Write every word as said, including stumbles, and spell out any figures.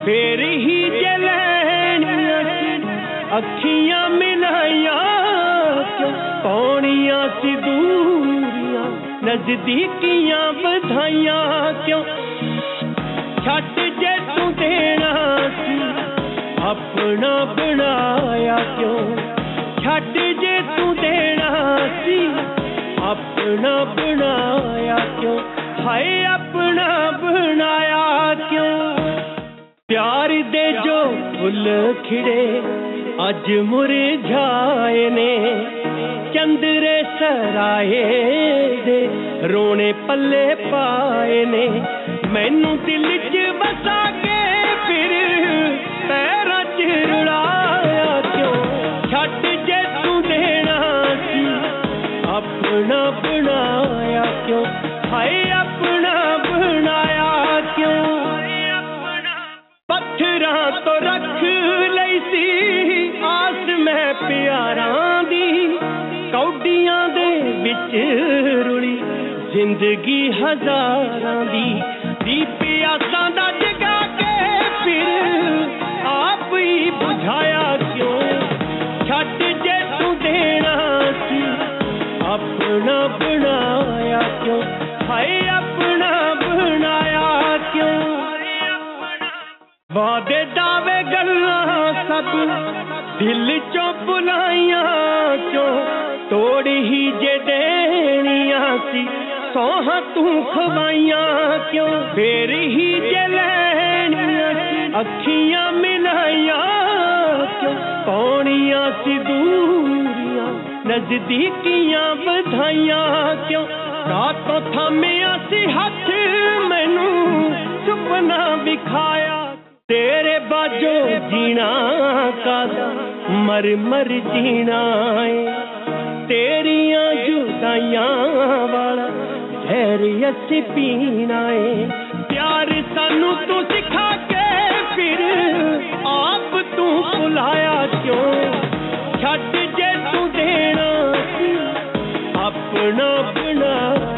ਫੇਰ ਹੀ ਜੇ ਲੈਣੀਆਂ ਸੀ ਅੱਖੀਆਂ ਮਿਲਾਈਆਂ ਕਿਉਂ, ਪਾਉਣੀਆਂ ਸੀ ਦੂਰੀਆਂ ਨਜ਼ਦੀਕੀਆਂ ਵਧਾਈਆਂ ਕਿਉਂ। ਛੱਡ ਜੇ ਤੂੰ ਦੇਣਾ ਸੀ ਆਪਣਾ ਬਣਾਇਆ ਕਿਉਂ, ਛੱਡ ਜੇ ਤੂੰ ਦੇਣਾ ਸੀ ਆਪਣਾ ਬਣਾਇਆ ਕਿਉਂ, ਹਾਏ ਆਪਣਾ ਬਣਾਇਆ ਕਿਉਂ। ਪਿਆਰ ਦੇ ਜੋ ਫੁੱਲ ਖਿੜੇ ਅੱਜ ਮੁਰਝਾਏ ਨੇ, ਚੰਦਰੇ ਸਰਾਏ ਦੇ ਰੋਣੇ ਪੱਲੇ ਪਾਏ ਨੇ, ਮੈਨੂੰ ਦਿਲ 'ਚ ਵਸਾ ਕੇ ਫਿਰ ਪੈਰਾਂ 'ਚ ਰੁਲਾਇਆ ਕਿਉਂ। ਛੱਡ ਜੇ ਤੂੰ ਦੇਣਾ ਸੀ ਆਪਣਾ ਬਣਾਇਆ ਕਿਉਂ, ਹਾਏ ਆਪਣਾ ਬਣਾਇਆ ਕਿਉਂ। ਪੱਥਰਾਂ ਤੋਂ ਰੱਖ ਲਈ ਸੀ ਆਸ ਮੈਂ ਪਿਆਰਾਂ ਦੀ, ਕੌਡੀਆਂ ਦੇ ਵਿੱਚ ਰੁਲੀ ਜ਼ਿੰਦਗੀ ਹਜ਼ਾਰਾਂ ਦੀ, ਦੀਪ ਆਸਾਂ ਦਾ ਜਗਾ ਕੇ ਫਿਰ ਆਪ ਹੀ ਬੁਝਾਇਆ ਕਿਉਂ। ਛੱਡ ਜੇ ਤੂੰ ਦੇਣਾ ਸੀ ਆਪਣਾ ਬਣਾਇਆ ਕਿਉਂ, ਹਾਏ ਆਪਣਾ ਬਣਾਇਆ ਕਿਉਂ। ਵਾਦੇ ਦਾਵੇ ਗੱਲਾਂ ਸਭ ਦਿਲ ਚੋਂ ਬੁਲਾਈਆਂ ਕਿਉਂ, ਤੋੜ ਹੀ ਜੇ ਦੇਣੀਆਂ ਸੀ ਸੌਹਾਂ ਤੂੰ ਖਵਾਈਆਂ ਕਿਉਂ। ਫੇਰ ਹੀ ਜੇ ਲੈਣੀਆਂ ਸੀ ਅੱਖੀਆਂ ਮਿਲਾਈਆਂ ਕਿਉਂ, ਪਾਉਣੀਆਂ ਸੀ ਦੂਰੀਆਂ ਨਜ਼ਦੀਕੀਆਂ ਵਧਾਈਆਂ ਕਿਉਂ। ਰਾਤੋਂ ਥਾਮਿਆ ਸੀ ਹੱਥ ਮੈਨੂੰ ਸੁਪਨਾ ਵਿਖਾਇਆ, ਤੇਰੇ ਬਾਝੋਂ ਜੀਣਾ ਕਾਦਾ ਮਰ ਮਰ ਜੀਣਾ ਏ, ਤੇਰੀਆਂ ਜੁਦਾਈਆਂ ਵਾਲਾ ਜ਼ਹਿਰ ਅਸੀਂ ਪੀਣਾ ਏ। ਪਿਆਰ ਸਾਨੂੰ ਤੂੰ ਸਿਖਾ ਕੇ ਫਿਰ ਆਪ ਤੂੰ ਭੁਲਾਇਆ ਕਿਉਂ। ਛੱਡ ਜੇ ਤੂੰ ਦੇਣਾ ਸੀ ਆਪਣਾ ਬਣਾ